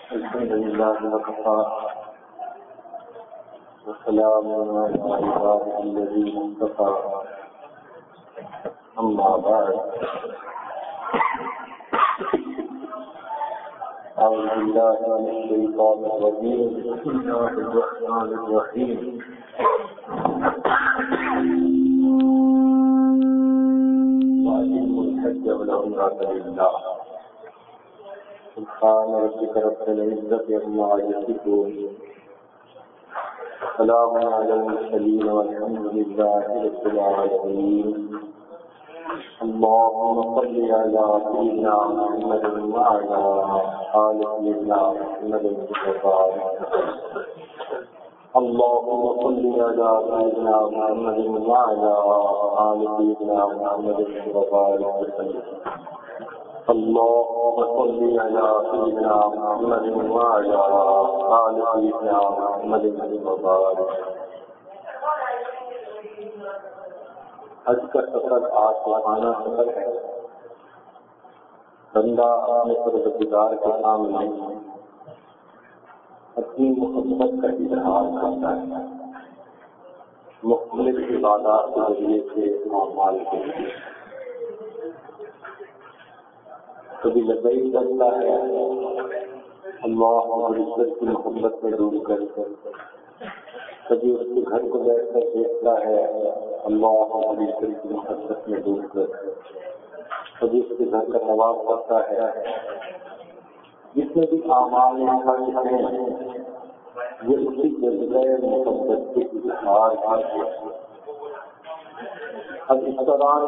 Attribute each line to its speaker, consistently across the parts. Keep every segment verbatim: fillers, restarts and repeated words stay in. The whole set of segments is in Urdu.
Speaker 1: الحمد لله وكفى وسلام على عباده الذين اصطفى أما بعد أعوذ بالله من الشيطان الرجيم بسم الله الرحمن الرحيم وأتموا الحج والعمرة لله سبحان ربك رب العزة عما يصفون سلام على المرسلين والحمد لله رب العالمين اللهم صل على سيدنا محمد وعلى آل سيدنا محمد وبارك اللهم صل على سيدنا محمد وعلى آل سيدنا محمد وبارك وسلم اللهم صل على سيدنا محمد وعلى آل سيدنا محمد وبارك. حج کا سفر آسمانہ سفر ہے. بندہ اپنے پروردگار کے سامنے اپنی محبت کا اظہار کرتا ہے مختلف عبادات کے ذریعے سے اعمال کے ذریعے. کبھی لبیک کرتا ہے اللہ اور عزت کی محبت میں ڈوب کر، کبھی اس کے گھر کو بیٹھ کر دیکھتا ہے اللہ اور عزت کی محبت میں ڈوب کر، کبھی اس کے گھر کا طواف کرتا ہے. جتنے بھی اعمال خرچ ہیں یہ اسی جذبہ محبت کے اظہار ہے. اب اس دوران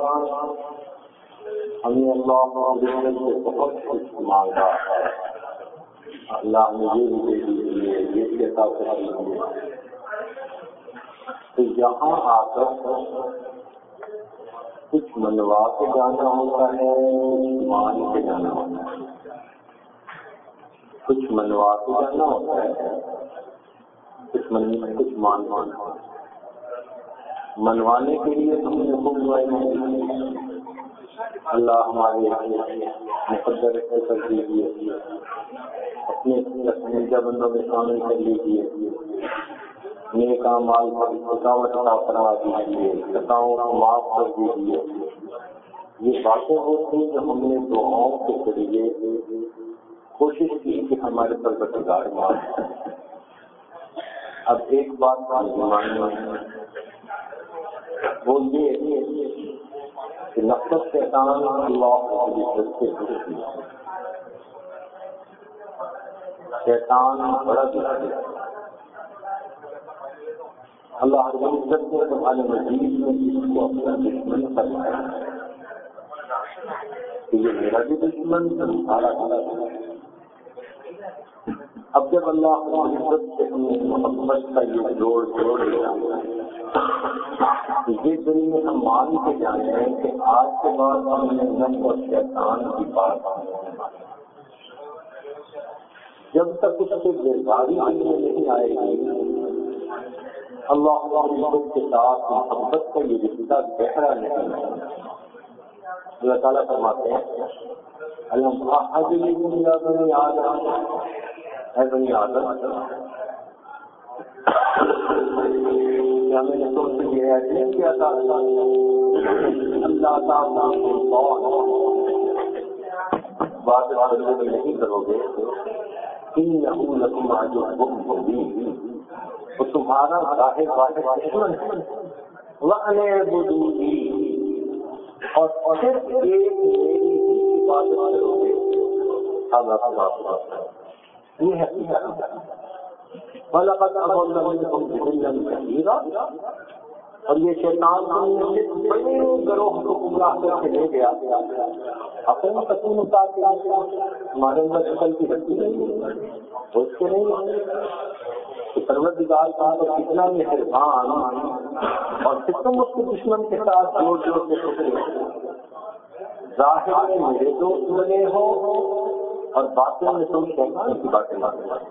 Speaker 1: ہم نے اللہ سے بہت کچھ مانگا ہے. اللہ نے یہ مجھے دیے، یہ کیسا کر دیے. تو یہاں آ کر کچھ منوا کے جانا ہوتا ہے، کچھ مان کے جانا ہوتا ہے. کچھ منوا کے جانا ہوتا ہے، کچھ من کچھ مان مانا ہوتا ہے. منوانے کے لیے ہم نے خوب دعائیں اللہ ہمارے مقدر کر دیجیے، اپنے پسندیدہ بندوں میں شامل کر لیجیے، نیک اعمال پر رکاوٹ عطا فرما دیجیے، خطاؤں کو معاف کر دیجیے. یہ باتیں ہوتی ہیں جو ہم نے دعاؤں کے ذریعے کوشش کی کہ ہمارے پروردگار معاف کریں. اب ایک بات ماننی وہ یہ کہ نفرت شیطان اللہ کی عزت سے ہوتی ہے. شیطان بڑا دشمن ہے. اللہ کی عزت نے تمہارے مزید میں اس کو اپنا دشمن فرمایا کہ یہ میرا بھی دشمن تمہارا بھی دشمن. اب جب اللہ کی عزت سے محبت کا یہ جوڑ جوڑ لیا یہ دنیا میں ہم مان کے جانے ہیں کہ آج کے بعد ہم نے نفس اور شیطان کی بات جب تک اس سے بیزاری نہیں آئے گی اللہ کے ساتھ محبت کا یہ رشتہ گہرا نہیں ہے. اللہ تعالیٰ فرماتے ہیں اے بنی آدم کیا میں نے تم سے یہ ایسے کیا تھا اللہ تعالیٰ بات نہیں کرو گے وہ تمہارا ظاہر واحد دشمن وَأَنِعْبُدُونِي اور صرف ایک میری عبادت کرو گے. یہ ہے وَلَقَدْ أَضَلَّ مِنْكُمْ جِبِلًّا كَثِيرًا اور یہ شیطان سے بڑے گروہ کو گمراہ کر کے لے گیا. اپنے تکون اتار کے ہمارے اندر عقل کی ہڈی نہیں سوچ کے نہیں کہ پروردگار کا کتنا مہربان اور کتنا اس کے دشمن کے ساتھ جوڑ جوڑ کے ٹکڑے. ظاہر میں میرے دوست بنے ہو اور باتیں میں تم شیطان کی باتیں مانتے ہو.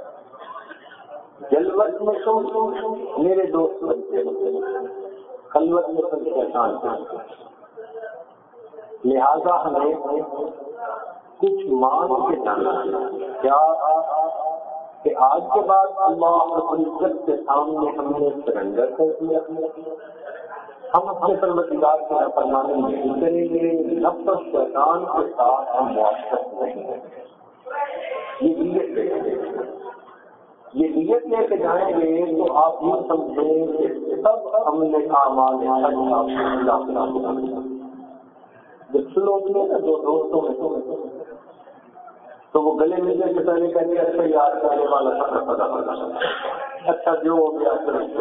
Speaker 1: جلوت میں تم میرے دوست بنتے ہو، خلوت میں تم شیطان. لہذا ہمیں کچھ مان کے جانا کیا کہ آج کے بعد اللہ رب العزت کے سامنے ہم نے سرنڈر کر دیا، ہم اپنے پروردگار کی نافرمانی نہیں کریں گے، نفس و شیطان کے ساتھ ہم موافقت نہیں کریں گے۔ یہ نیت لے کے یہ نیت لے کے جائیں گے تو آپ یہ سمجھیں کہ سب ہم نے اعمال جب ہوتی ہے نا دو دوستوں میں تو وہ گلے ملنے سے پہلے کہتے ہیں اچھا یاد کرنے والا سب پتا پتا اچھا جو ہو گیا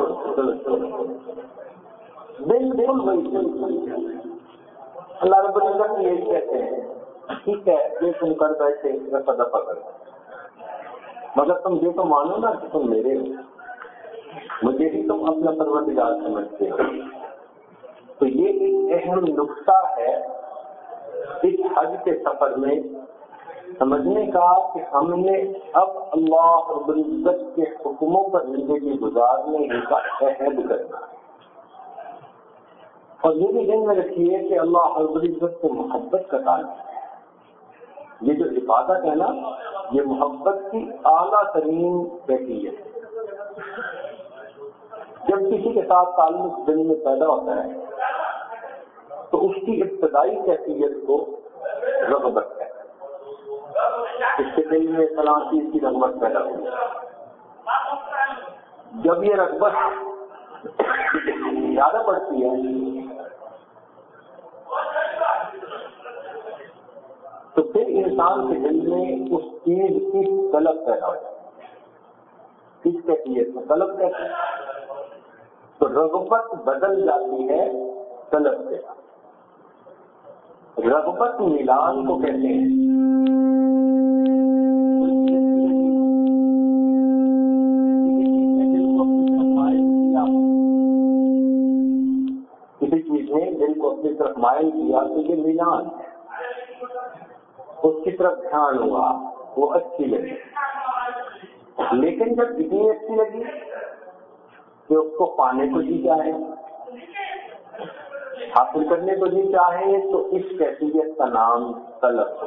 Speaker 1: بالکل وہی اللہ رب العزت یہی کہتے ہیں ٹھیک ہے یہ تم کر بیٹھے پتا پکڑ مگر تم یہ تو مانو نا کہ تم میرے ہو، مجھے بھی تم اپنا پروردگار سمجھتے ہو۔ تو یہ ایک اہم نقطہ ہے اس حج کے سفر میں سمجھنے کا کہ ہم نے اب اللہ رب العزت کے حکموں پر زندگی گزارنے کا عہد کرنا ہے، اور یہ بھی ذہن میں رکھیے کہ اللہ رب العزت سے محبت کا تعلق ہے۔ یہ جو عبادت ہے نا یہ محبت کی اعلیٰ ترین کیفیت ہے۔ جب کسی کے ساتھ تعلق دل میں پیدا ہوتا ہے تو اس کی ابتدائی کیفیت کو رغبت ہے، اس کے دل میں فلاں چیز کی رغبت پیدا ہوئی۔ جب یہ رغبت زیادہ بڑھتی ہے تو پھر انسان کے دل میں اس چیز کی طلب پیدا ہو جاتی ہے۔ کس کیفیت میں طلب کہتے ہیں تو رغبت بدل جاتی ہے طلب سے۔ رغبت ملان کو کہتے ہیں۔ کسی چیز نے دل کو اپنی طرف مائل کیا تو یہ ملان ہے، اس کی طرف دھیان ہوا، وہ اچھی لگی۔ لیکن جب اتنی اچھی لگی کہ اس کو پانے کو جی چاہے، حاصل کرنے کو جی چاہے، تو اس کیفیت کا نام طلب ہے۔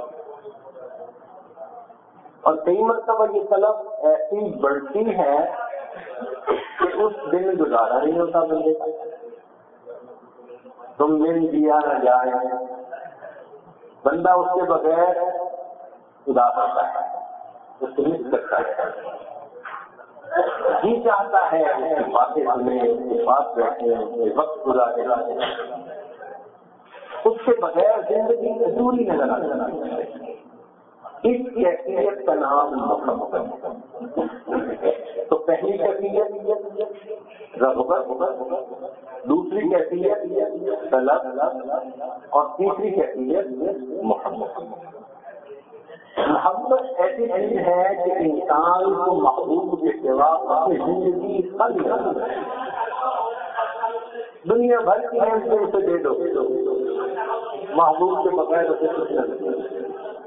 Speaker 1: اور کئی مرتبہ یہ طلب ایسی بڑھتی ہے کہ اس دن گزارا نہیں ہوتا بندے کا، تم دن دیا نہ جائے، بندہ اس کے بغیر اداس ہوتا ہے، اس کو مس کرتا ہے، جی چاہتا ہے باتیں سنیں، بات بیٹھیں، وقت گزارے، اس کے بغیر زندگی ادھوری نظر آتی ہے۔ اس کیفیت کا نام محبت۔ تو پہلی کیفیت رغبت، دوسری کیفیت طلب، اور تیسری کیفیت محبت۔ محبت ایسی چیز ہے کہ انسان کو محبوب کے سوا اپنی زندگی خالی کر دے۔ دنیا بھر کی نعمتیں اسے دے دو، محبوب کے بغیر اسے کچھ نہ دے۔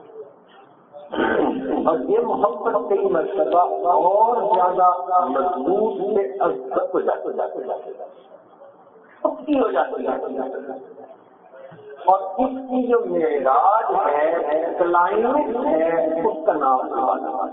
Speaker 1: اور یہ محبت کئی مرتبہ اور زیادہ مضبوط سے ازبط ہو جاتے جاتے جاتے پکی ہو جاتی ہے۔ اور اس کی جو معراج ہے، کلائمیکس ہے، اس کا نام ہے۔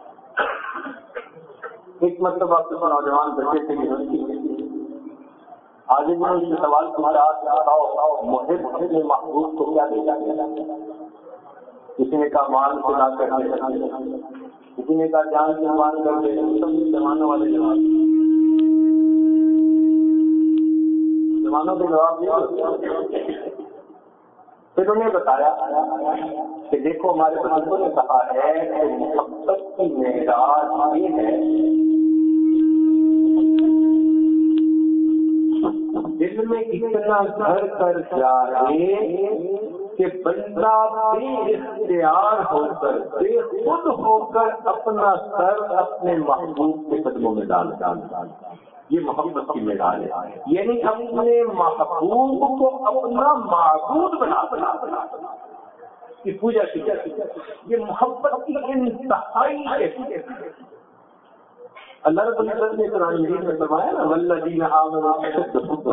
Speaker 1: ایک مرتبہ آپ کو نوجوان بچے سے یونیورسٹی آج میں اس سے سوال پوچھا، محب اپنے محبوب کو کیا دے جاتے؟ کسی نے کہا مال کو نہ کرنے، کسی نے کہا جان کی مان کر دے، سب زمانوں والے جواب زمانوں کے جواب دیا۔ پھر انہیں بتایا کہ دیکھو ہمارے بزرگوں نے کہا ہے کہ محبت کی معراج یہ ہے دل میں اتنا گھر کر جائے کہ بندہ بے اختیار ہو کر، بے خود ہو کر اپنا سر اپنے محبوب کے قدموں میں ڈال ڈال ڈال یہ محبت کی معراج ہے۔ یعنی اپنے محبوب کو اپنا معبود بنا بنا بنا کی پوجا کی جاتی ہے۔ یہ محبت کی انتہائی اللہ رب العزت نے قرآن مجید میں فرمایا نا والذین آمنوا اشد حبا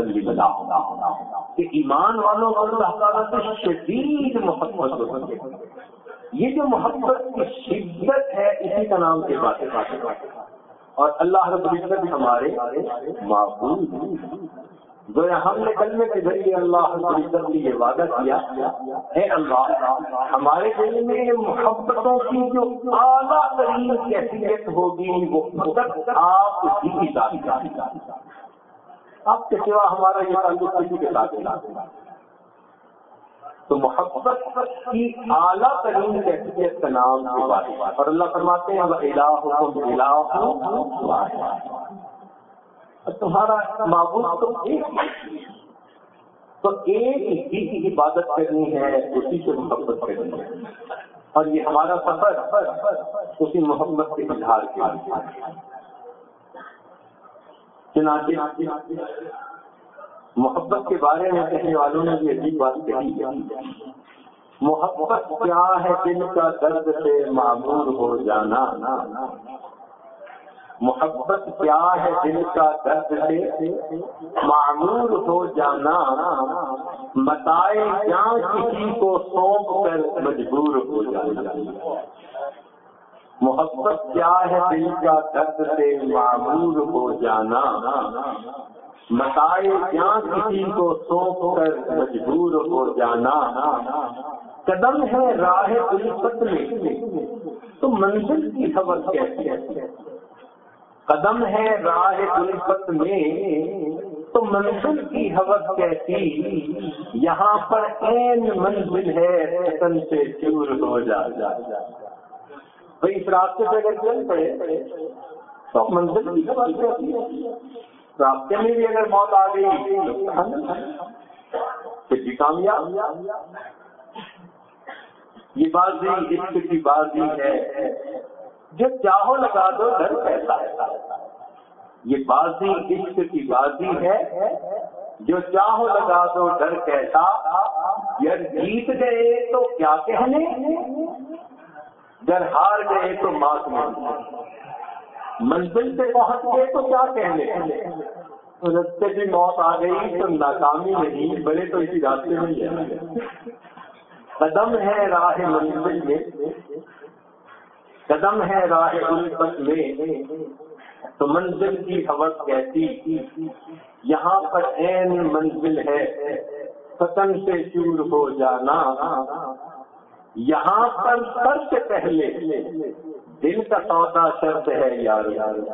Speaker 1: للہ کہ ایمان والوں کو اللہ تعالیٰ سے شدید محبت ہوتی ہے۔ یہ جو محبت کی شدت ہے اسی کا نام کی بات ہے. اور اللہ رب العزت ہمارے معبود جو ہم نے کلمے کے ذریعے اللہ رب العزت نے یہ وعدہ کیا، اے اللہ ہمارے دل میں محبتوں کی جو اعلیٰ ترین کیفیت ہوگی وہ فقط آپ ہی کی ذات ہے، آپ کے سوا ہمارا یہ تعلق کسی کے ساتھ نہیں. تو محبت کی اعلیٰ ترین کیفیت کا نام کی بات ہے. اور اللہ فرماتے ہیں وَإِلَٰهُكُمْ إِلَٰهٌ وَاحِدٌ، تمہارا معبود تو ایک ہی، تو ایک ہی کی عبادت کرنی ہے، اسی سے محبت کرنی ہے. اور یہ ہمارا سفر اسی محبت کے اظہار کے لیے. چنانچہ محبت کے بارے میں کہنے والوں نے یہ عجیب بات کہی، محبت کیا ہے دل کا درد سے معمور ہو جانا، محبت کیا ہے دل کا درد سے معمور ہو جانا، متائے جاں کسی کو سونپ کر مجبور ہو جانا. محبت کیا ہے دل کا درد سے معمور ہو جانا، متائے جاں کسی کو سونپ کر مجبور ہو جانا. قدم ہے راہ الفت میں تو منزل کی خبر کیسی ہے، قدم ہے راہ الفت میں تو منزل کی حوث کیسی، یہاں پر عین منزل ہے تن سے چور ہو جا. بھائی اس راستے سے اگر چل پڑے تو منزل کی حوث کیسی ہے، راستے میں بھی اگر موت آ گئی پھر بھی کامیاب. یہ بازی عشق کی بازی ہے، جو چاہو لگا دو ڈر کیسا ہے. یہ بازی عشق کی بازی ہے، جو چاہو لگا دو ڈر کیسا. یار جیت گئے تو کیا کہنے، گر ہار گئے تو مات میں. منزل سے پہنچ گئے تو کیا کہنے، راستے بھی موت آ گئی تو ناکامی نہیں، بڑے تو اسی راستے میں ہی ہے. قدم ہے راہ منزل میں، قدم ہے راہ الفت میں تو منزل کی حوث کیسی، یہاں پر عین منزل ہے فتن سے چور ہو جانا. یہاں پر سر سے پہلے دل کا سودا شرط ہے یار،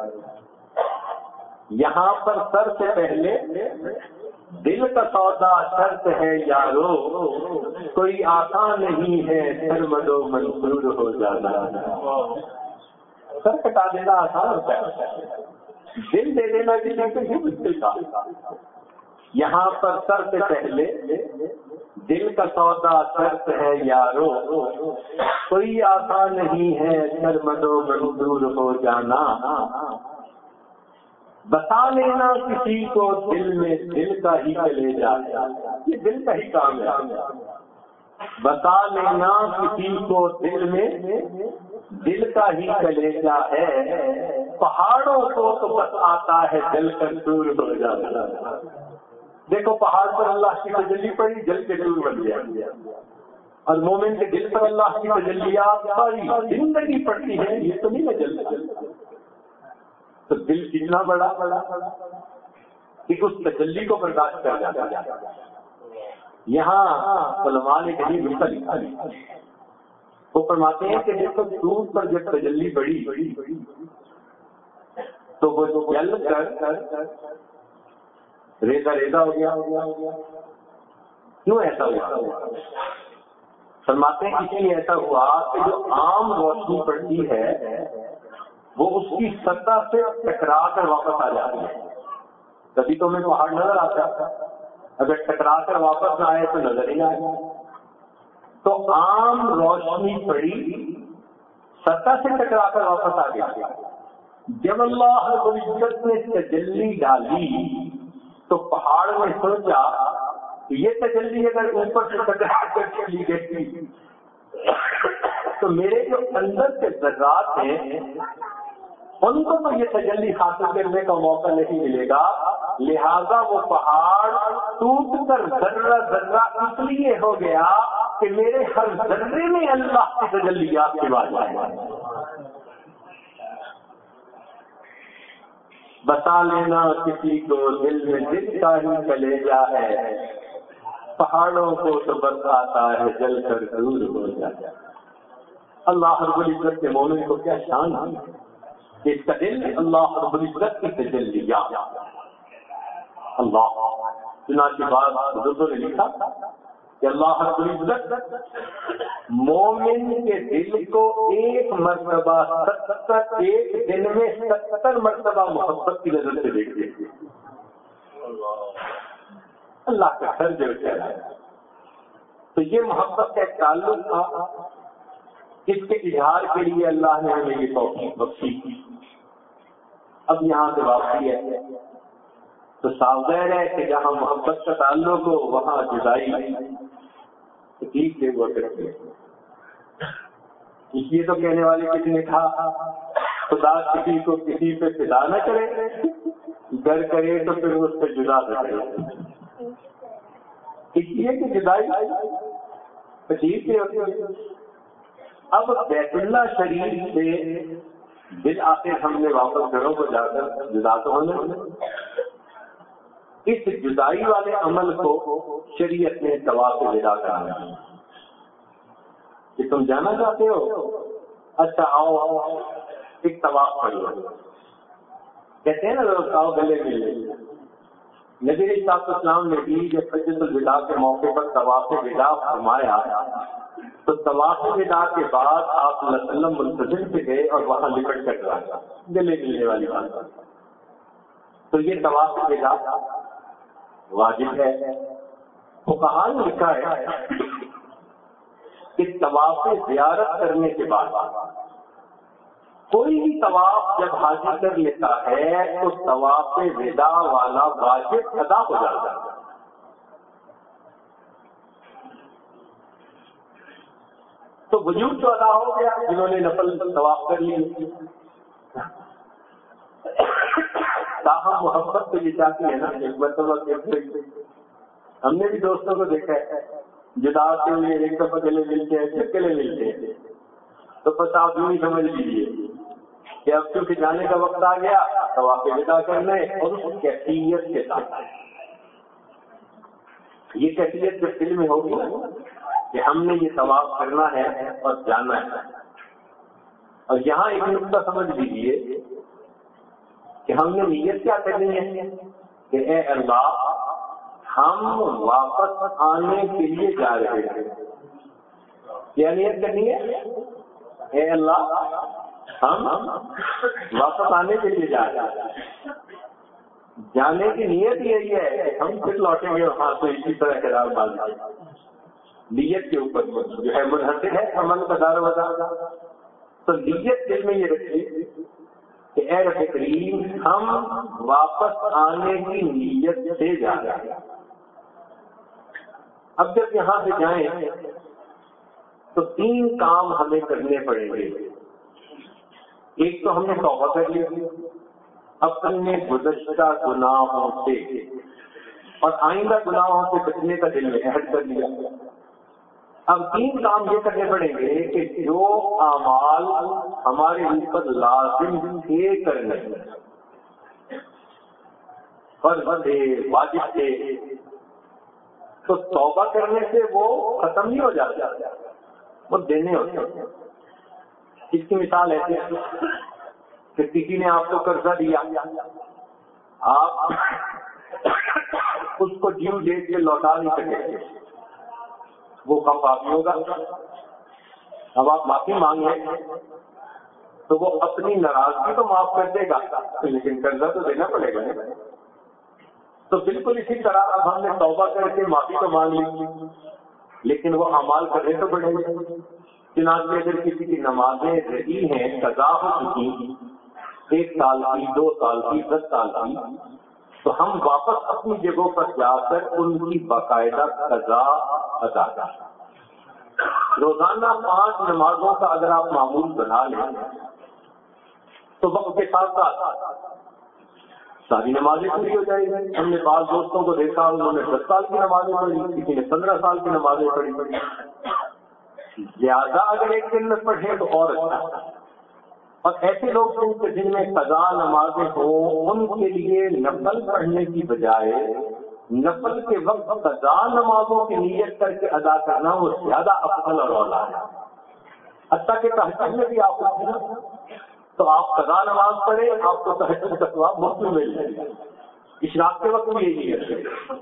Speaker 1: یہاں پر سر سے پہلے دل کا سودا شرط ہے یارو، کوئی آسان نہیں ہے سرمد و منصور ہو جانا. سر کٹا دینا آسان ہوتا ہے، دل دے دینا کسی کو بھی مشکل کا. یہاں پر سر سے پہلے دل کا سودا شرط ہے یارو، کوئی آسان نہیں ہے سرمد و منصور ہو جانا. بتا لینا کسی کو دل میں دل کا ہی چلے جاتا، یہ دل کا ہی کام ہے. بتا لینا کسی کو دل میں دل کا ہی کلیجا ہے، پہاڑوں کو تو بس آتا ہے جل کر دور ہو جاتا. دیکھو پہاڑ پر اللہ کی تجلی پڑی، جل کے دور بن گیا. اور مومن کے دل پر اللہ کی تجلیات ساری زندگی پڑتی ہے، یہ تو نہیں میں جلتا. تو دل کتنا بڑا بڑا کہ اس تجلی کو برداشت کر جاتا. یہاں علماء نے کہیں بالکل لکھا لکھا وہ فرماتے ہیں کہ دیکھو دودھ پر جب تجلی بڑی تو وہ جل کر ریزا ریزا ہو گیا. کیوں ایسا ہوا؟ فرماتے ہیں اس لیے ایسا ہوا کہ جو عام روشنی پڑتی ہے وہ اس کی سطح سے ٹکرا کر واپس آ جاتی ہے. کبھی تو ہمیں پہاڑ نظر آتا ہے، اگر ٹکرا کر واپس نہ آئے تو نظر ہی آئے. تو عام روشنی پڑی، سطح سے ٹکرا کر واپس آ گیا. جب اللہ رب العزت نے تجلی ڈالی تو پہاڑ میں سوچا یہ تجلی اگر اوپر سے ٹکرا کر چلی گئی تو میرے جو اندر کے ذرات ہیں ان کو تو یہ تجلی حاصل کرنے کا موقع نہیں ملے گا. لہذا وہ پہاڑ ٹوٹ کر ذرہ ذرہ اس لیے ہو گیا کہ میرے ہر ذرے میں اللہ کی تجلیات کی بات ہے. بتا لینا کسی کو دل میں دل کا ہی کلیجا ہے، پہاڑوں کو تو برساتا ہے جل کر دور ہو جاتا. اللہ رب العزت کے مومن کو کیا شان ہے کہ اس کا دل اللہ رب العزت کی تجلیات. اللہ چنانچہ بعض بزرگوں نے لکھا کہ اللہ رب العزت مومن کے دل کو ایک مرتبہ ستر ایک دن میں ستر مرتبہ محبت کی نظر سے دیکھتے ہیں. اللہ کا گھر جو ہے تو یہ محبت کا ایک تعلق تھا، اس کے اظہار کے لیے اللہ نے ہمیں یہ توفیق بخشی. اب یہاں سے واپسی ہے تو ساوظاہر ہے کہ جہاں محبت کا تعلق ہو وہاں جدائی تکلیف سے ہوا کرتی ہے. اس لیے تو کہنے والے کسی نے کہا خدا کسی کو کسی پہ فدا نہ کرے، گر کرے تو پھر اس سے جدا نہ کرے. اس لیے کہ جدائی عجیب سے ہوتی ہے. اب بیت اللہ شریف سے بالآخر ہم نے واپس گھروں کو جا کر جدا تو ہونے، اس جدائی والے عمل کو شریعت نے طواف ودا کہا کہ تم جانا چاہتے ہو، اچھا آؤ ایک طواف پڑھ لو. کہتے ہیں نا لوگ آؤ گلے ملے. نبی علیہ السلام نے بھی جب حجۃ الوداع کے موقع پر طواف ودا فرمایا تو طواف ودا کے بعد آپ صلی اللہ علیہ وسلم منتظر پہ گئے اور وہاں لپٹ کر رہا گلے ملنے والی بات. تو یہ طواف ودا واجب ہے. فقہاء نے لکھا ہے کہ طواف زیارت کرنے کے بعد کوئی بھی طواف جب حاجی کر لیتا ہے تو طواف ودا والا واجب ادا ہو جاتا ہے. تو وجود تو ادا ہو گیا جنہوں نے نفل طواف کر لی. تاہم محبت تو یہ چاہتی ہے نا ایک مرتبہ ہم نے بھی دوستوں کو دیکھا ہے جدا کے ہوئے ایک دفعہ گلے ملتے ہیں پھر گلے ملتے ہیں تو بس آپ یوں ہی سمجھ لیجیے کہ اب کیونکہ جانے کا وقت آ گیا تو آپ ودا کرنے اور اس کیفیت کے ساتھ. یہ کیفیت جب دل میں ہوگی نا کہ ہم نے یہ طواف کرنا ہے اور جانا ہے. اور یہاں ایک نقطہ سمجھ لیجیے کہ ہم نے نیت کیا کرنی ہے کہ اے اللہ ہم واپس آنے کے لیے جا رہے ہیں. کیا نیت کرنی ہے؟ اے اللہ ہم واپس آنے کے لیے جا رہے ہیں. جانے کی نیت یہی ہے کہ ہم پھر لوٹیں گے وہاں تو اسی طرح قرار باندھ نیت کے اوپر جو ہے منحصر ہے عمل کا دار و مدار. تو نیت دل میں یہ رکھیے کہ اے رب کریم ہم واپس آنے کی نیت سے جا رہے ہیں. اب جب یہاں سے جائیں تو تین کام ہمیں کرنے پڑیں گے. ایک تو ہم نے توبہ کر لی اپنے گزشتہ گناہوں سے اور آئندہ گناہوں سے بچنے کا دل میں عہد کر لیا. اب تین کام یہ کرنے پڑیں گے کہ جو اعمال ہمارے اوپر لازم تھے کرنے اور واجب تھے تو توبہ کرنے سے وہ ختم نہیں ہو جاتا، وہ دینے ہوتے ہیں. اس کی مثال ایسی ہے کہ کسی نے آپ کو قرضہ دیا، آپ اس کو ڈیو ڈیٹ کے لوٹا نہیں سکے، وہ کب معافی ہوگا؟ اب آپ معافی مانگیں تو وہ اپنی ناراضگی تو معاف کر دے گا لیکن قرضہ تو دینا پڑے گا. تو بالکل اسی طرح اب ہم نے توبہ کر کے معافی تو مانگ لی لیکن وہ اعمال کرنے تو پڑیں گے. چنانچہ اگر کسی کی نمازیں رہی ہیں قضا ہو چکی ایک سال کی، دو سال کی، دس سال کی، تو ہم واپس اپنی جگہوں پر جا کر ان کی باقاعدہ قضا ادا کریں. روزانہ پانچ نمازوں کا اگر آپ معمول بنا لیں تو وقت کے ساتھ ساتھ ساری نمازیں پوری ہو جائیں گی. ہم نے بعض دوستوں کو دیکھا انہوں نے دس سال کی نمازیں پڑھی, کسی نے پندرہ سال کی نمازیں پڑھی پڑھی زیادہ اگر ایک دن میں پڑھیں تو اور اچھا. اور ایسے لوگ جن میں قضا نمازیں ہوں ان کے لیے نفل پڑھنے کی بجائے نفل کے وقت قضا نمازوں کی نیت کر کے ادا کرنا وہ زیادہ افضل اور اولا ہے. حتیٰ کہ تہجد میں بھی آپ کو تو آپ قضا نماز پڑھیں آپ کو تہجد کا ثواب مفت میں مل جائے گا. اشراق کے وقت بھی یہی ہے.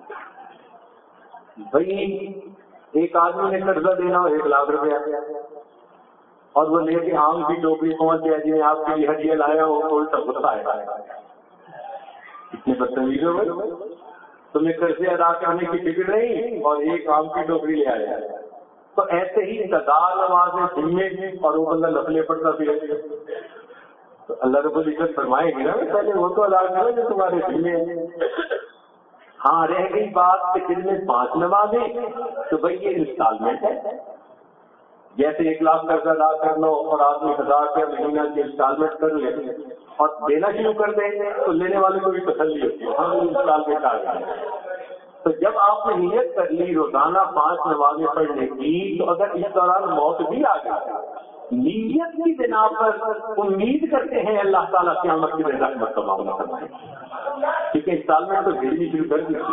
Speaker 1: بھائی ایک آدمی نے قرضہ دینا ہو ایک لاکھ روپیہ اور وہ لے کے آم کی ٹوکری پہنچ گیا جی میں آپ کے لیے ہدیہ لایا ہو کوئی سب غصہ ہے. اتنے بدتمیز ہو گئے تمہیں قرضے ادا کرنے کی فکر نہیں اور ایک آم کی ٹوکری لے آیا. تو ایسے ہی قضا نمازیں ذمے اور وہ بندہ نفلیں پڑتا پھر تو اللہ رب العزت فرمائے گی نا پہلے وہ تو ادا کرو جو تمہارے ذمے ہے. ہاں رہ گئی بات کہ دن میں پانچ نمازیں تو بھائی یہ انسٹالمنٹ ہے. جیسے ایک لاکھ قرض ادا کر لو اور آدمی ہزار روپیہ مہینہ کی انسٹالمنٹ کر لے اور دینا شروع کر دیں تو لینے والے کو بھی تسلی ہوتی ہے ہم انسٹالمنٹ آ جائیں. تو جب آپ نے نیت کر لی روزانہ پانچ نمازیں پڑھنے کی تو اگر اس دوران موت بھی آ گئی نیت کی بنا پر امید کرتے ہیں اللہ تعالیٰ قیامت کی رحمت کا معاملہ کرنا ہے کیونکہ انسٹالمنٹ تو بھیجنی شروع کر دی.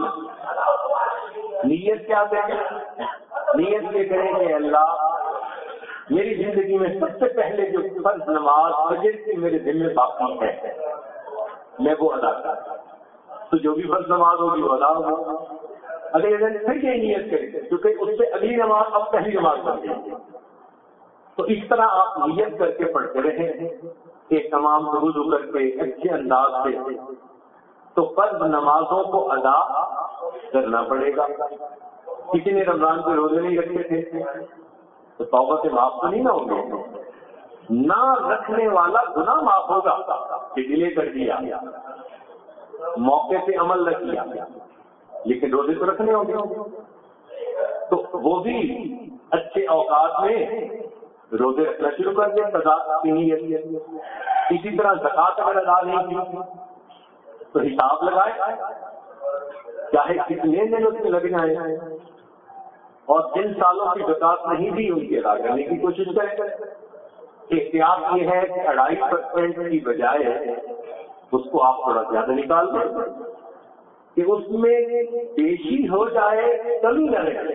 Speaker 1: نیت کیا کریں نیت یہ کریں کہ اللہ میری زندگی میں سب سے پہلے جو فرض نماز فجر کی میرے دل میں باقی ہے میں وہ ادا کرتا تو جو بھی فرض نماز ہوگی وہ ادا ہوگا. اگلے دن پھر یہ نیت کریں کیونکہ اس سے اگلی نماز اب پہلی نماز پڑھ گئی. تو اس طرح آپ نیت کر کے پڑھتے رہے ایک تمام وضو کر کے اچھے انداز سے تو فرض نمازوں کو ادا کرنا پڑے گا. کسی نے رمضان کے روزے نہیں رکھے تھے تو توبہ سے معاف تو نہیں نہ ہوں گے. نہ رکھنے والا گناہ معاف ہوگا کہ ڈیلے کر دیا موقع سے عمل نہ کیا لیکن روزے تو رکھنے ہوں گے تو وہ بھی اچھے اوقات میں روزے رکھنا شروع کر دیں قضا کی نیت. اسی طرح زکوٰۃ اگر ادا نہیں کی تو حساب لگائے چاہے کتنے دن اس میں لگ جائیں اور جن سالوں کی زکوٰۃ نہیں دی ان کی ادا کرنے کی کوشش کریں. احتیاط یہ ہے کہ اڑائی پرسینٹ کی بجائے اس کو آپ تھوڑا زیادہ نکال دیں کہ اس میں بیشی ہو جائے کمی نہ رہے.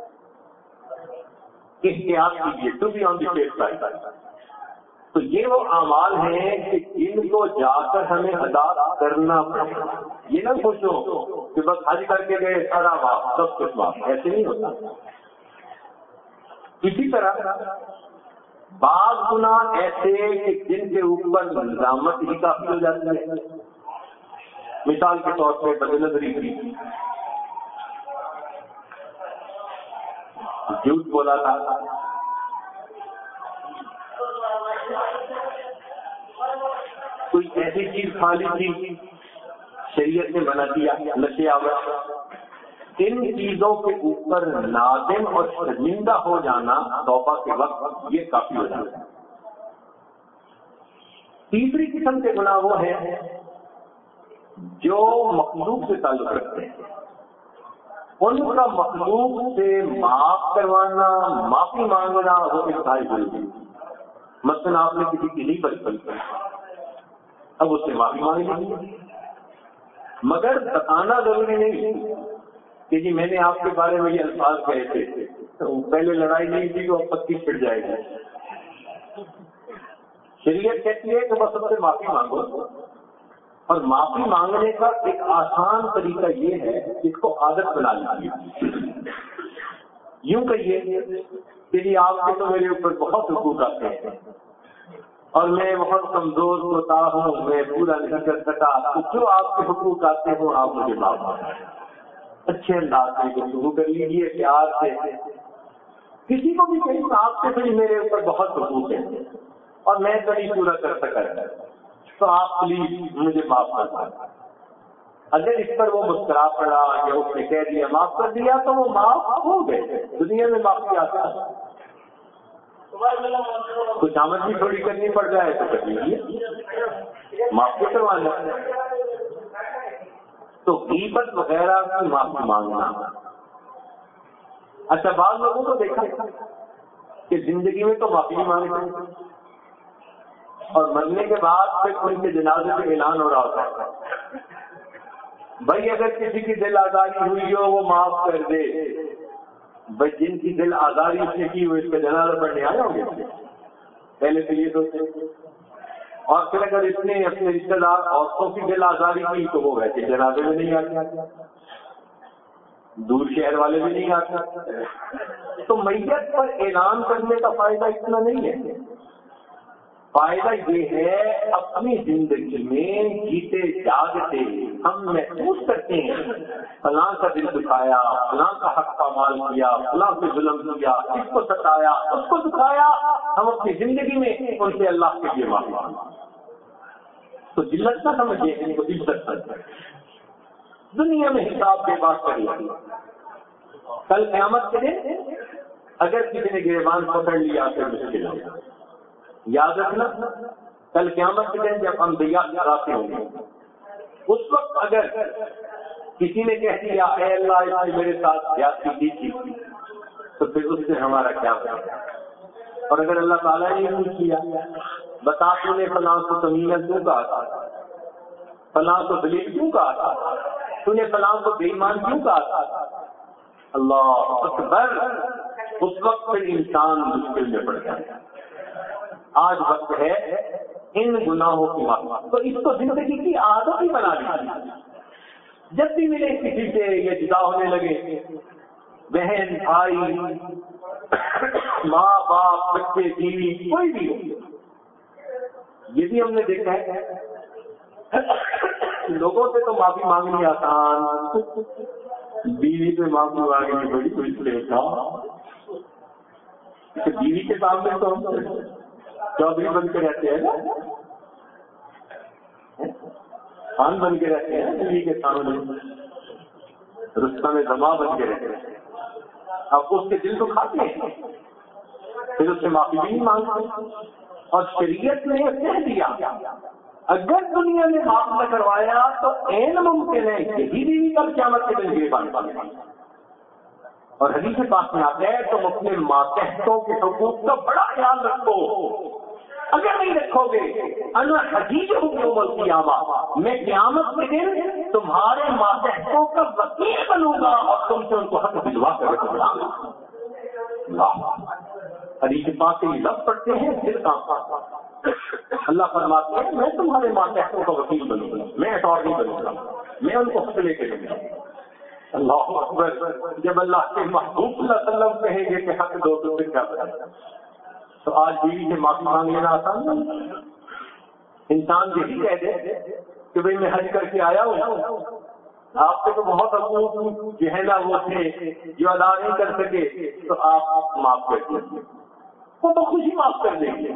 Speaker 1: احتیاط کیجیے to be on the safe side. تو یہ وہ اعمال ہیں کہ جن کو جا کر ہمیں ادا کرنا پڑے. یہ نہ سوچو کہ بس حج کر کے گئے سارا معاف سب کچھ معاف ایسے نہیں ہوتا. اسی طرح بعض گناہ ایسے کہ جن کے اوپر ملامت ہی کافی ہو جاتی ہے. مثال کے طور پہ بد نظری کی جھوٹ بولا تھا کوئی ایسی چیز کھا لی تھی شریعت نے منع کیا نشے آور. ان چیزوں کے اوپر نادم اور شرمندہ ہو جانا توبہ کے وقت یہ کافی ہو جاتا ہے. تیسری قسم کے گناہ وہ ہیں جو مخلوق سے تعلق رکھتے ہیں. ان کا مخلوق سے معاف کروانا معافی مانگنا وہ انتہائی ضروری. مثلاً آپ نے کسی کی نہیں بچپن کی اب اس سے معافی مانگ لی مگر بتانا ضروری نہیں کہ جی میں نے آپ کے بارے میں یہ الفاظ کہے تھے تو پہلے لڑائی نہیں تھی تو اب پکی پھٹ جائے گی. شریعت کہتی ہے کہ بس سب سے معافی مانگو اور معافی مانگنے کا ایک آسان طریقہ یہ ہے جس کو عادت بنا لیجیے. یوں کہیے کہ جی آپ کے تو میرے اوپر بہت حقوق آتے ہیں اور میں بہت کمزور ہوتا ہوں میں پورا نہیں کر سکا تو جو آپ کے حقوق آتے ہوں آپ مجھے معاف کریں. اچھے انداز سے گفتگو کر لیجیے پیار سے. کسی کو بھی کہیں آپ سے بھی میرے اوپر بہت حقوق ہیں اور میں تو نہیں پورا کر سکا تو آپ پلیز مجھے معاف کر دیں. اگر اس پر وہ مسکرا پڑا یا اس نے کہہ دیا معاف کر دیا تو وہ معاف ہو گئے. دنیا میں معافی آتا ہے. کچھ آمد بھی تھوڑی کرنی پڑ جائے تو کر لیجیے معاف کروانا. تو غیبت وغیرہ کی معافی مانگنا. اچھا بعض لوگوں کو دیکھا کہ زندگی میں تو معافی نہیں مانگتے اور مرنے کے بعد پھر ان کے جنازے پہ اعلان ہو رہا ہوتا ہے بھائی اگر کسی کی دل آزاری ہوئی ہو وہ معاف کر دے. بھائی جن کی دل آزاری اس نے کی وہ اس کا جنازہ پڑھنے آئے ہوں گے پہلے تو یہ سوچتے. اور پھر اگر اس نے اپنے رشتے دار عورتوں کی دل آزاری کی تو وہ ویسے جنازے میں نہیں آتے, دور شہر والے بھی نہیں آتے. تو میت پر اعلان کرنے کا فائدہ اتنا نہیں ہے. فائدہ یہ ہے اپنی زندگی میں جیتے جاگتے ہم محسوس کرتے ہیں فلاں کا دل دکھایا, فلاں کا حق پامال کیا, فلاں پہ ظلم کیا, اس کو ستایا, اس کو دکھایا. ہم اپنی زندگی میں ان سے اللہ کے لیے معافی مانگتے. تو ذلت نہ سمجھے ان کو عزت کرتے. دنیا میں حساب کے بات کریے. کل قیامت کے دن اگر کسی نے گریبان پکڑ لیا تو مشکل ہے. یاد رکھنا کل قیامت کے دن جب ہم انبیاء کراتے ہوں گے اس وقت اگر کسی نے کہہ دیا اے اللہ اس نے میرے ساتھ زیادتی کی تھی تو پھر اس سے ہمارا کیا ہوگا. اور اگر اللہ تعالیٰ نے یہ کیا بتا تو نے فلاں کو کمینہ کیوں کہا تھا, فلاں کو دلیل کیوں کہا تھا, تو نے فلاں کو بے ایمان کیوں کہا تھا, اللہ اکبر. اس وقت پھر انسان مشکل میں پڑ جائے. آج وقت ہے ان گناہوں کی معافی. تو اس کو زندگی کی عادت ہی بنا دی. جب بھی ملے کسی سے یہ جدا ہونے لگے, بہن بھائی ماں باپ بچے بیوی کوئی بھی ہو. یہ بھی ہم نے دیکھا ہے لوگوں سے تو معافی مانگنی آسان, بیوی سے معافی مانگنی بڑی مشکل تھا. بیوی کے سامنے تو ہم چودھری بن کے رہتے ہیں نا, خان بن کے رہتے ہیں بیوی کے سامنے, رستم زماں بن کے رہتے ہیں. اب اس کے دل تو کھاتے ہیں پھر اس سے معافی بھی نہیں مانگتے. اور شریعت نے کہہ دیا اگر دنیا نے معاف نہ کروایا تو عین ممکن ہے یہی بیوی کل قیامت کے دن گریبان پائے. اور حدیث پاک میں آتا ہے تم اپنے ماتحتوں کے حقوق کا بڑا خیال رکھو. اگر نہیں رکھو گے انا حجیج ہوں یوم القیامہ, میں قیامت کے دن تمہارے ماتحتوں کا وکیل بنوں گا اور تم سے ان کو حق دلوا کر رکھوں گا. حدیث پاک سے لفظ پڑھتے ہیں دل کا. اللہ فرماتے ہیں میں تمہارے ماتحتوں کا وکیل بنوں گا, میں اٹارنی بنوں گا, میں ان کو حق لے کے دوں گا. اللہ اکبر. جب اللہ کے محبوب صلی اللہ علیہ وسلم کہیں گے کہ حق دو تو پھر کیا کریں. تو آج بیوی سے معافی مانگ لینا آسان نہیں. انسان یہی کہہ دے کہ بھائی میں حج کر کے آیا ہوں, آپ کے تو بہت حقوق جو ہے نا وہ تھے جو ادا نہیں کر سکے تو آپ معاف کر دیجیے, وہ تو خوشی معاف کر دیں گے.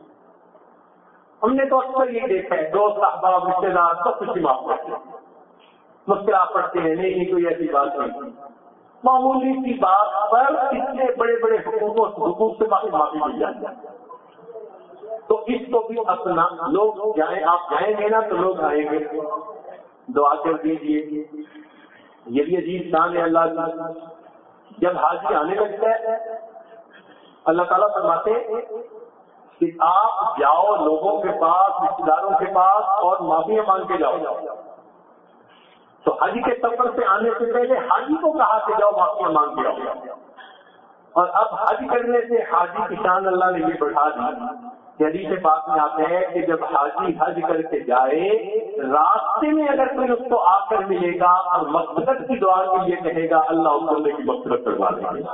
Speaker 1: ہم نے تو اکثر یہ دیکھا ہے دوست احباب رشتے دار سب خوشی معاف کرتے ہیں. مسکراہٹ پڑتے ہیں نہیں نہیں کوئی ایسی بات نہیں. معمولی سی بات پر اتنے بڑے بڑے حقوق حقوق سے معافی معافی مل جاتی ہے. تو اس کو بھی اپنا لوگ جائیں, آپ جائیں گے نا تو لوگ آئیں گے, دعا کر دیجیے. یہ بھی عجیب شان ہے اللہ کا. جب حاجی آنے لگتا ہے اللہ تعالیٰ فرماتے کہ آپ جاؤ لوگوں کے پاس, رشتے داروں کے پاس اور معافیاں مانگ کے جاؤ. تو حاجی کے سفر سے آنے سے پہلے حاجی کو کہا کہ جاؤ معافیاں مانگ کے جاؤ. اور اب حج کرنے سے حاجی کی شان اللہ نے یہ بڑھا دی. حدیث پاک میں آتے ہیں کہ جب حاجی حج کر کے جائے راستے میں اگر کوئی اس کو آ کر ملے گا اور مغفرت کی دعا کے لیے کہے گا اللہ اس بندے کی مغفرت کروا دیں گے.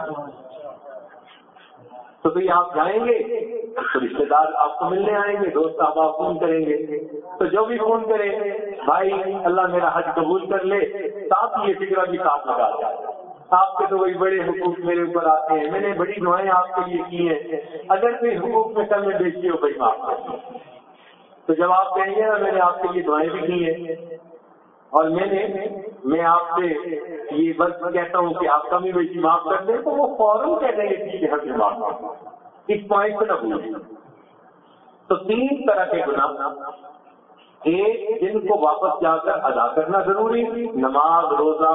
Speaker 1: تو بھائی آپ جائیں گے تو رشتے دار آپ کو ملنے آئیں گے, دوست آپ آپ فون کریں گے. تو جو بھی فون کرے بھائی اللہ میرا حج قبول کر لے, ساتھ یہ فکر بھی ساتھ لگا جائے آپ کے تو وہی بڑے حقوق میرے اوپر آتے ہیں, میں نے بڑی دعائیں آپ کے لیے کی ہیں, اگر کوئی حقوق میں کل میں بیچتی ہو بھائی معاف کر دیں. تو جب آپ کہیں گے نا میں نے آپ کے لیے دعائیں بھی کی ہیں اور میں نے میں آپ سے یہ بس کہتا ہوں کہ آپ کمی بیشی معاف کر دیں تو وہ فوراً کہہ دیں گے کہ ہم معاف کر دیں. اس پوائنٹ پہ نہ بھولیں. تو تین طرح کے گناہ ایک دن کو واپس جا کر ادا کرنا ضروری، نماز، روزہ،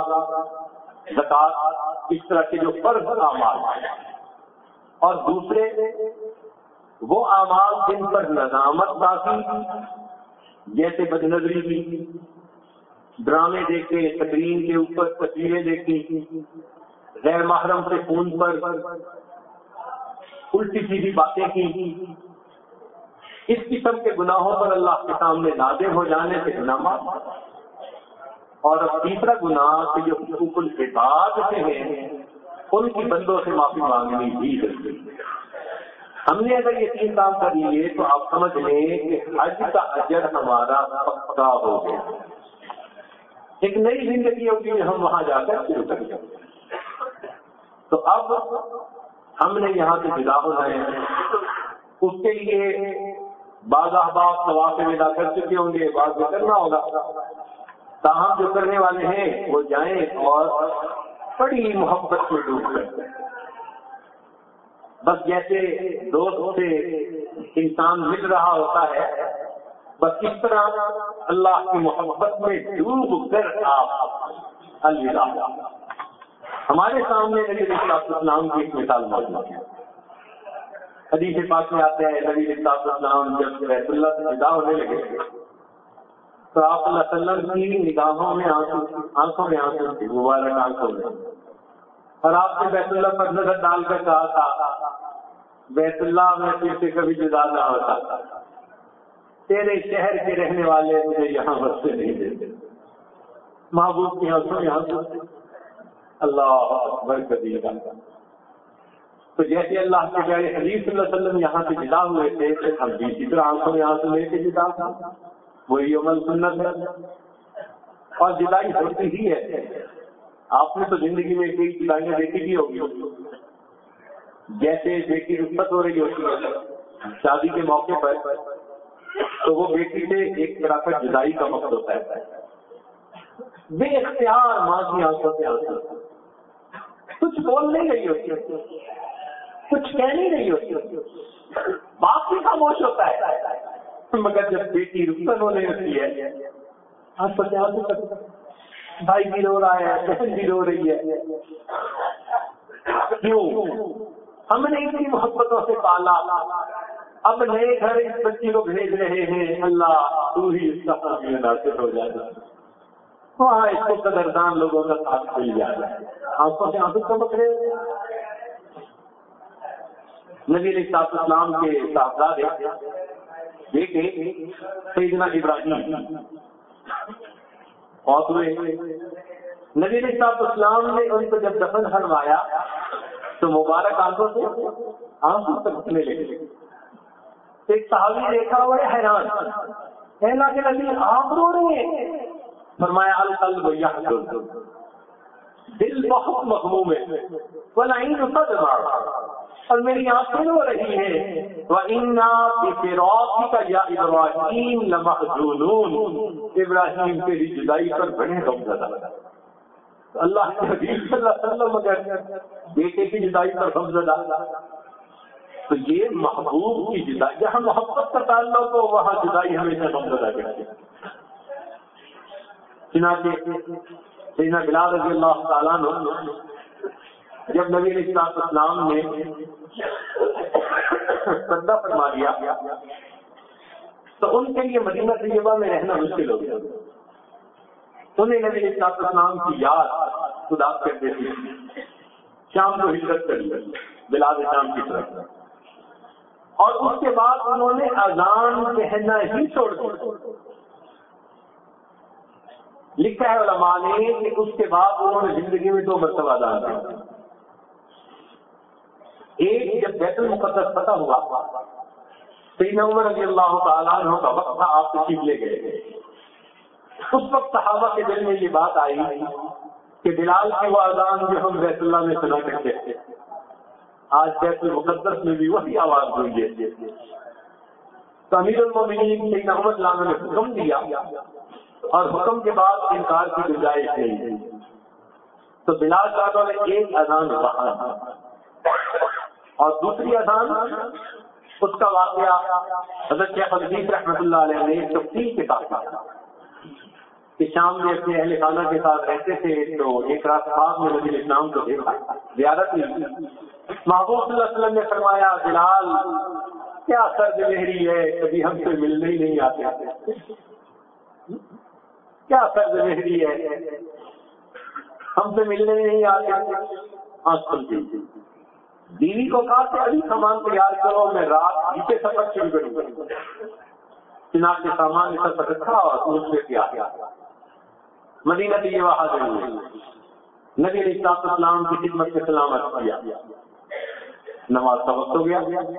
Speaker 1: زکات، اس طرح کے جو فرض اعمال ہیں، اور دوسرے وہ اعمال جن پر ندامت باقی، جیسے بد نظری کی، ڈرامے دیکھے، تقرین کے اوپر تصویریں دیکھی، غیر محرم سے فون پر الٹی سیدھی باتیں کی، اس قسم کے گناہوں پر اللہ کے سامنے نادم ہو جانے سے گناہ معاف۔ اور تیسرا گناہ کہ جو حقوق العباد سے ہیں ان کی بندوں سے معافی مانگنی بھی ضروری ہے۔ ہم نے اگر یہ تین کام کر لیے تو آپ سمجھ لیں کہ حج کا اجر ہمارا پکا ہو گیا، ایک نئی زندگی ہوگی ہم وہاں جا کر شروع کر دیں۔ تو اب ہم نے یہاں سے جدا ہونا ہے، اس کے لیے بعض احباب طواف ودا کر چکے ہوں گے، بعض بھی کرنا ہوگا، تاہم جو کرنے والے ہیں وہ جائیں اور بڑی محبت میں ڈوب کر، بس جیسے دوست سے انسان مل رہا ہوتا ہے، بس اس طرح اللہ کی محبت میں ڈوب کر آپ الوداع۔ ہمارے سامنے نبی علیہ السلام کی ایک مثال موجود ہے، حدیث پاک میں آتے ہیں نبی علیہ السلام جب بیت اللہ سے جدا ہونے لگے تو آپ صلی اللہ علیہ وسلم کی نگاہوں میں آنکھوں میں آنسو تھے، مبارک آنکھوں میں، اور آپ نے بیت اللہ پر نظر ڈال کر کہا تھا بیت اللہ میں پھر سے کبھی جدا نہ ہوتا، تیرے شہر کے رہنے والے مجھے یہاں بستے نہیں دیتے۔ محبوب کی آنکھوں میں آنسو تھے، اللہ اکبر کبیرہ۔ تو جیسے اللہ کے پیارے حبیب صلی اللہ علیہ وسلم یہاں سے جدا ہوئے تھے تو ہم بھی اسی طرح آنکھوں میں آنسو لے کے جدا تھا، وہی عمل سنت ہے، اور جدائی ہوتی ہی ہے۔ آپ نے تو زندگی میں کئی جدائیاں دیکھی بھی ہوگی، جیسے بیٹی رخصت ہو رہی ہوتی ہے شادی کے موقع پر تو وہ بیٹی سے ایک طرح کا جدائی کا وقت ہوتا ہے، بے اختیار ماں کی آنکھوں سے آنسو، کچھ بول نہیں رہی ہوتی، کچھ کہہ نہیں رہی ہوتی، باپ بھی خاموش ہوتا ہے، مگر جب بیٹی رخصت ہونے ہوتی ہے آپ کو کیا ہوتا ہے، بھائی بھی رو رہا ہے، بہن بھی رو رہی ہے، کیوں؟ ہم نے اتنی محبتوں سے پالا، اب نئے گھر اس بچی کو بھیج رہے ہیں، اللہ تو ہی اس کا حامی ناصر ہو جائے، وہاں اس کو قدردان لوگوں کا ساتھ مل جاتا ہے، آنکھوں سے آنسو چمک رہے۔ نبی علیہ السلام کے صاحبزادے بیٹے سیدنا ابراہیم اور ہوئے، نبی علیہ السلام نے ان کو جب دفن فرمایا تو مبارک آنکھوں سے آنسو ترکنے لگے۔ ایک صحابی دیکھا بڑے حیران، کہنا کہ نبی آپ رو رہے ہیں؟ فرمایا القلب یحزن، دل بہت مغموم ہے، والعین تدمع، اور میری آنکھیں رو رہی ہیں، وَإِنَّا بِفِرَاقِكَ يَا إِبْرَاهِيمُ لَمَحْزُونُونَ، ابراہیم تیری جدائی پر بڑے غم زدہ۔ اللہ کے حبیب صلی اللہ علیہ وسلم اگر بیٹے کی جدائی پر غم زدہ تو یہ محبوب کی جدائی، جہاں محبت کا تعلق ہو وہاں جدائی ہمیشہ غم زدہ کرتی ہے۔ چنانچہ سیدنا بلال رضی اللہ تعالیٰ عنہ جب نبی علیہ السلام نے سجدہ فرما دیا تو ان کے لیے مدینہ طیبہ میں رہنا مشکل ہو گیا، انہیں نبی علیہ السلام کی یاد خدا کرتے تھے، شام کو ہجرت کر لی بلاد شام کی طرف، اور اس کے بعد انہوں نے اذان کہنا ہی چھوڑ دیا۔ لکھا ہے علماء نے کہ اس کے بعد انہوں نے زندگی میں دو مرتبہ اذان کیا، ایک جب بیت المقدس فتح ہوا سیدنا عمر رضی اللہ تعالیٰ عنہ کا وقت تھا، آپ تشریف لے گئے، اس وقت صحابہ کے دل میں یہ بات آئی کہ بلال کی وہ اذان جو ہم بیت اللہ میں سنا کرتے تھے آج بیت المقدس میں بھی وہی آواز ہوئی ہے، تو امیر المومنین سیدنا عمر رضی اللہ عنہ نے حکم دیا اور حکم کے بعد انکار کی گنجائش نہیں، تو بلال صاحب نے ایک اذان وہاں اور دوسری اذان اس کا واقعہ حضرت شیخ الحدیث رحمۃ اللہ علیہ نے تفصیل کے ساتھ کہا کہ شام میں اپنے اہل خانہ کے ساتھ رہتے تھے تو ایک رات خواب میں نبی اسلام کو دیکھا، زیارت میں محبوب صلی اللہ علیہ وسلم نے فرمایا بلال کیا سرد مہری ہے، کبھی ہم سے ملنے ہی نہیں آتے، کیا سرد مہری ہے ہم سے ملنے ہی نہیں آتے۔ آنکھ کھل گئی، بیوی کو کہا کہ ابھی سامان تیار کرو، میں رات نیچے سفر شروع کروں گا۔ چنانچہ کے سامان اس پر رکھا اور اس میں کیا مدینہ کی یہ حاضر ہوئے، نبی علیہ الصلوۃ والسلام کی خدمت میں سلامت کیا، نماز کا وقت ہو گیا۔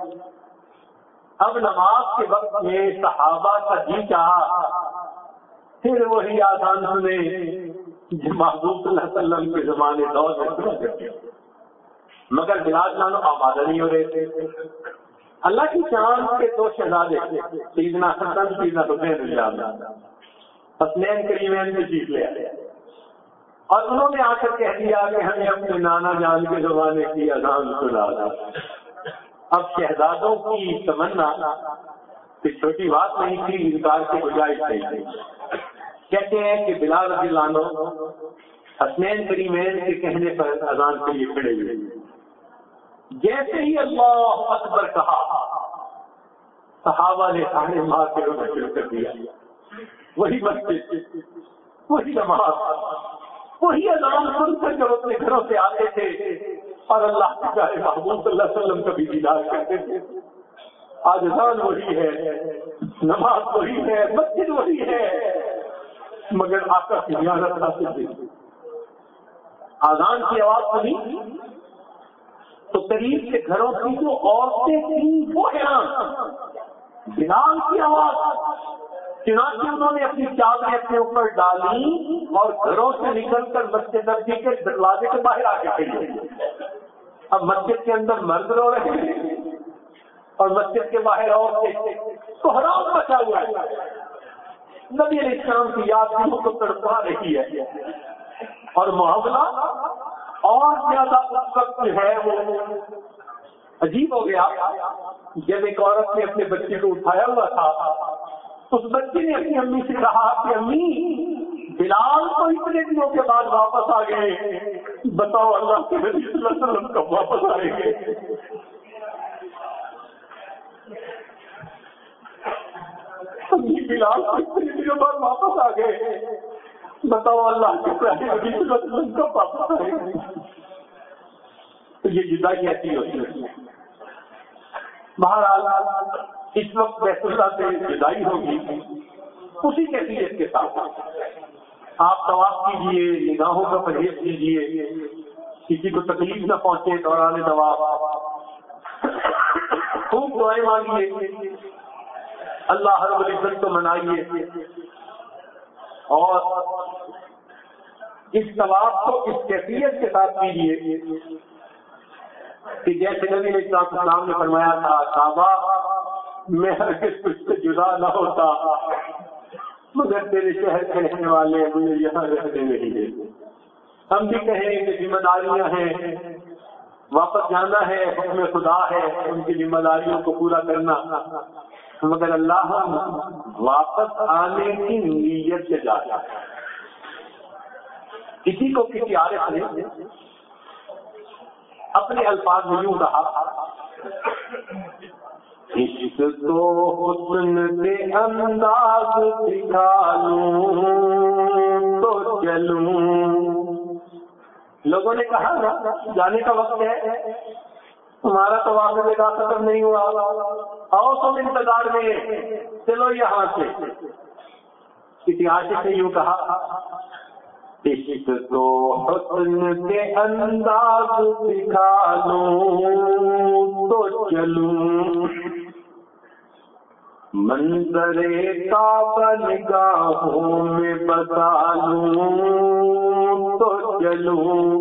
Speaker 1: اب نماز کے وقت میں صحابہ کا جی چاہا پھر وہی آسان سنے جو محبوب صلی اللہ علیہ وسلم کے زمانے دور میں سنا کرتے، مگر بلال جانو آبادہ نہیں ہو رہے تھے۔ اللہ کی شان کے دو شہزادے سیدنا حسن سیدنا حسین رضی اللہ عنہ حسنین کریمین میں جیت لے آئے اور انہوں نے آ کر کہہ دیا کہ ہمیں اپنے نانا جان کے زمانے کی اذان سنا دو۔ اب شہزادوں کی تمنا کہ چھوٹی بات نہیں تھی، انکار کی گنجائش نہیں تھی۔ کہتے ہیں کہ بلال رضی اللہ عنہ حسنین کریمین کے کہنے پر اذان کے لیے کھڑے ہوئے، جیسے ہی اللہ اکبر کہا صحابہ نے سارے مار کے رونا شروع کر دیا۔ وہی مسجد، وہی نماز، وہی اذان سن کر جب اپنے گھروں سے آتے تھے اور اللہ کے پیارے محبوب صلی اللہ علیہ وسلم کا بھی دیدار کرتے تھے۔ آج اذان وہی ہے، نماز وہی ہے، مسجد وہی ہے، مگر آقا کی زیارت حاصل نہیں۔ اذان کی آواز سنی تو قریب کے گھروں کی جو عورتیں تھیں وہ حیران، بلال کی آواز، چنانچہ انہوں نے اپنی چادریں اپنے اوپر ڈالی اور گھروں سے نکل کر مسجد نبوی کے دروازے کے باہر آ کے کھڑی۔ اب مسجد کے اندر مرد رو رہے ہیں اور مسجد کے باہر عورتیں، تو حرام مچا ہوا ہے۔ نبی علیہ السلام کی یاد دلوں کو تڑپا رہی ہے اور معاملہ اور زیادہ اس وقت ہے وہ عجیب ہو گیا جب ایک عورت نے اپنے بچے کو اٹھایا ہوا تھا، اس بچے نے اپنی امی سے کہا کہ امی بلال تو اتنے دنوں کے بعد واپس آ گئے، بتاؤ اللہ کے نبی صلی اللہ علیہ وسلم کب واپس آئیں گے؟ بلال تو اتنے دنوں بعد واپس آ گئے، بتاؤ اللہ کے پیارے نبی صلی اللہ علیہ وسلم کب واپس آئیں گے؟ تو یہ جدائی ایسی ہوتی ہے۔ بہرحال اس وقت بیت اللہ سے جدائی ہوگی اسی کیفیت کے ساتھ آپ طواف کیجیے، نگاہوں کا پرہیز کیجیے، کسی کو تکلیف نہ پہنچے دوران طواف، خوب دعائیں مانگیے، اللہ رب العزت کو منائیے اور اس طواف کو اس کیفیت کے ساتھ کیجیے کہ جیسے نبی علیہ السلام نے فرمایا تھا کعبہ میں ہرگز کچھ سے جدا نہ ہوتا مگر تیرے شہر کے رہنے والے مجھے یہاں رہنے نہیں دیتے۔ ہم بھی کہیں کہ ذمہ داریاں ہیں، واپس جانا ہے، حکم خدا ہے، ان کی ذمہ داریوں کو پورا کرنا، مگر اللہ واپس آنے کی نیت سے جاتا ہے۔ کسی کو کسی عارف نے اپنے الفاظ میں یوں کہا، عشق تو حسن کے انداز دکھا لوں تو چلوں۔ لوگوں نے کہا نا جانے کا وقت ہے، تمہارا تو واقع کا ختم نہیں ہوا، آؤ تم انتظار میں، چلو یہاں سے۔ کسی عاشق نے یوں کہا، عشق تو حسن کے انداز دکھا لوں تو چلوں، منظر کعبہ نگاہوں میں بسا لوں تو چلوں،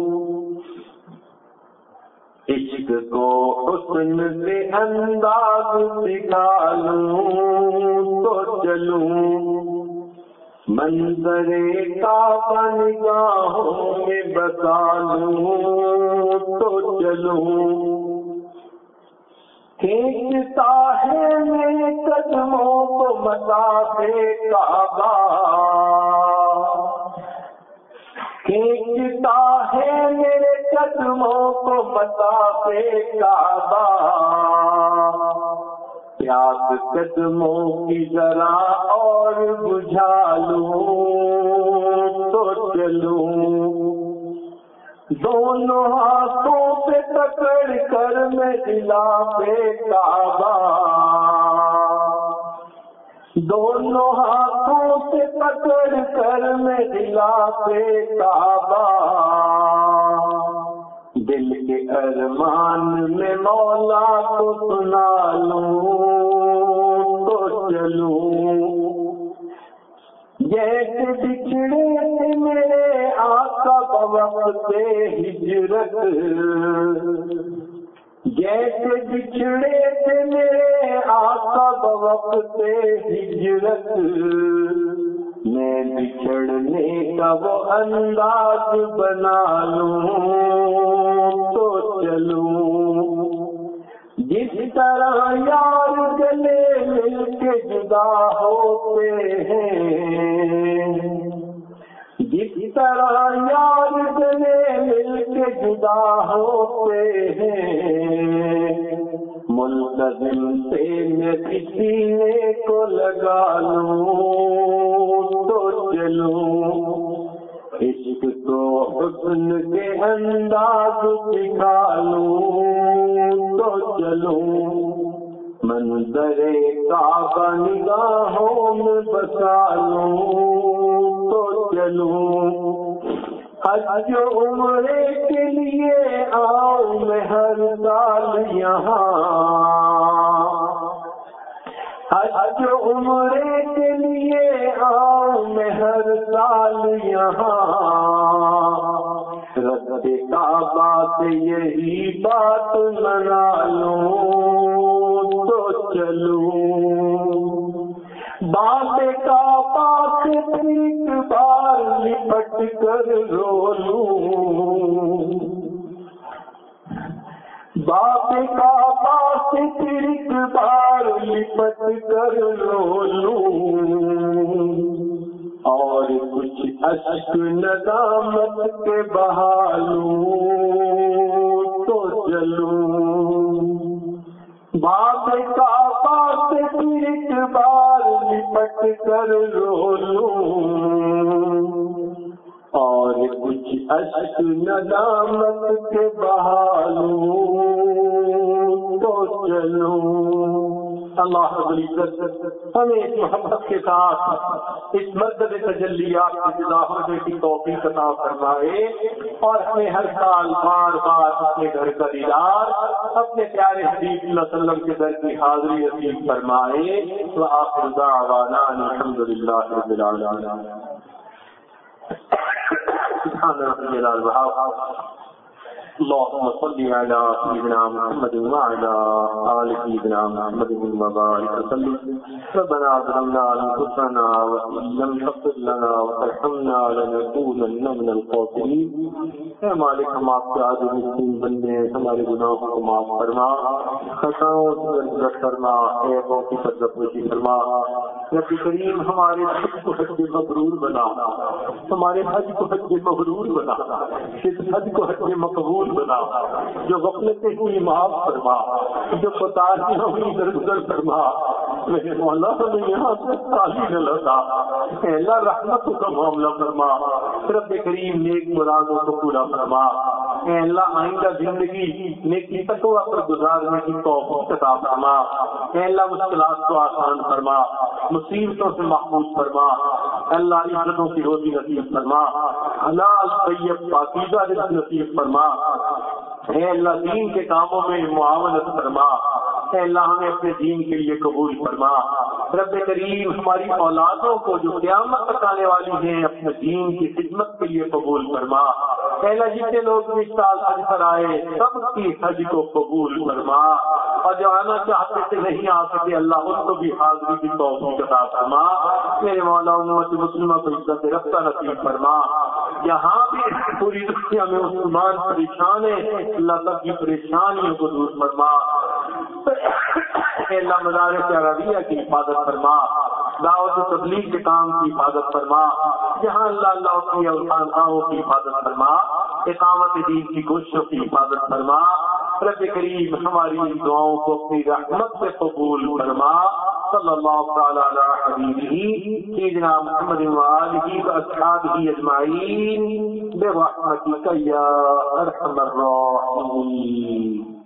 Speaker 1: عشق کو حسن سے انداز دکھا لوں تو چلوں، منظر کعبہ نگاہوں میں بسا لوں تو چلوں، کھینچتا ہے میرے قدموں کو مطاف کعبہ، کھینچتا ہے میرے قدموں کو مطاف کعبہ، پیاس قدموں کی ذرا اور بجھا لوں تو چلوں، دونوں ہاتھوں سے پکڑ کر میں غلاف کعبہ، دونوں ہاتھوں سے پکڑ کر میں غلاف کعبہ، دل کے ارمان میں مولا کو سنا لوں تو چلوں، جیسے بچھڑے تھے میرے آقا بوقت ہجرت، جیسے بچھڑے تھے میرے آقا بوقت ہجرت، میں بچھڑنے کا وہ انداز بنا لوں تو چلوں، جس طرح یار گلے مل کے جدا ہوتے ہیں، جس طرح یار گلے مل کے جدا ہوتے ہیں، ملتزم سے میں سینے کو لگا لوں تو چلوں، عشق کو حسن کے انداز سکھا لوں تو چلوں، منظر کعبہ نگاہوں میں بسا لوں تو چلوں، حج و عمرے کے لیے آؤں میں ہر سال یہاں، حج و عمرے کے لیے آؤں میں ہر سال یہاں، رب کعبہ سے یہی بات منا لوں تو چلوں، بات کعبہ سے ایک بار لپٹ کر رو لوں، بات کعبہ سے ایک بار لپٹ کر رو لوں، اور کچھ اشک ندامت کے بہا لوں تو چلوں، بات کعبہ سے ایک بار لپٹ کر رو لوں، اور کچھ اشک ندامت کے بہا لوں تو چلوں۔ اللہ رب العزت ہمیں اس محبت کے ساتھ اس مدد تجلیات کی ظاہر کی توفیق عطا فرمائے، اور ہمیں ہر سال بار بار اپنے گھر کا دیدار اپنے پیارے حبیب صلی اللہ علیہ وسلم کے در کی حاضری نصیب فرمائے۔ وآخر دعوانا الحمد للہ رب العالمین۔ سبحان ربی العظیم۔ اللهم صل على سيدنا محمد وعلى آل سيدنا محمد وبارك وسلم۔ ربنا ظلمنا أنفسنا وإن لم تغفر لنا وترحمنا لنكونن من الخاسرين۔ اے مالک، ہم آپ کے عاجز مسکین بندے ہیں، ہمارے گناہوں کو معاف فرما، خطاؤں سے درگزر فرما، عیبوں کی پردپوشی فرما۔ رب کریم ہمارے حج کو حج مبرور بنا، ہمارے حج کو حج مبرور بنا، اس حج کو حج مقبول بنا، جو غفلتیں ہوئی معاف فرما، جو کوتاہیاں ہوئی درگزر فرما۔ میرے مولا ہمیں یہاں سے خالی نہ لوٹا، اے اللہ رحمتوں کا معاملہ فرما۔ رب کریم نیک مرادوں کو پورا فرما۔ اے اللہ آئندہ زندگی نیکی تقویٰ پر گزارنے کی توفیق عطا فرما۔ اے اللہ مشکلات کو آسان فرما، مصیبتوں سے محفوظ فرما۔ اللہ عزتوں کی روزی نصیب فرما، حلال طیب پاکیزہ رزق نصیب فرما۔ اے اللہ دین کے کاموں میں معاونت فرما۔ اے اللہ ہمیں اپنے دین کے لیے قبول فرما۔ رب کریم ہماری اولادوں کو جو قیامت تک آنے والی ہیں اپنے دین کی خدمت کے لیے قبول فرما۔ اے اللہ جتنے لوگ اس سال حج پر آئے سب کی حج کو قبول فرما، اور جو آنا چاہتے تھے نہیں آ سکے اللہ ان کو بھی حاضری کی توفیق عطا فرما۔ میرے مولا امت مسلمہ کو عزت رفتہ نصیب فرما۔ جہاں بھی پوری دنیا میں مسلمان پریشان ہیں اللہ سب کی پریشانیوں کو دور فرما۔ اے اللہ مدارس عربیہ کی حفاظت فرما، دعوت و تبلیغ کے کام کی حفاظت فرما، جہاں اللہ اللہ کی اور خانقاہوں کی حفاظت فرما، اقامت دین کی کوششوں کی حفاظت فرما۔ رب کریم ہماری ان دعاؤں کو اپنی رحمت سے قبول فرما۔ صلی اللہ تعالی علی حبیبہ سیدنا محمد وآلہ واصحابہ اجمعین برحمتک یا ارحم الراحمین۔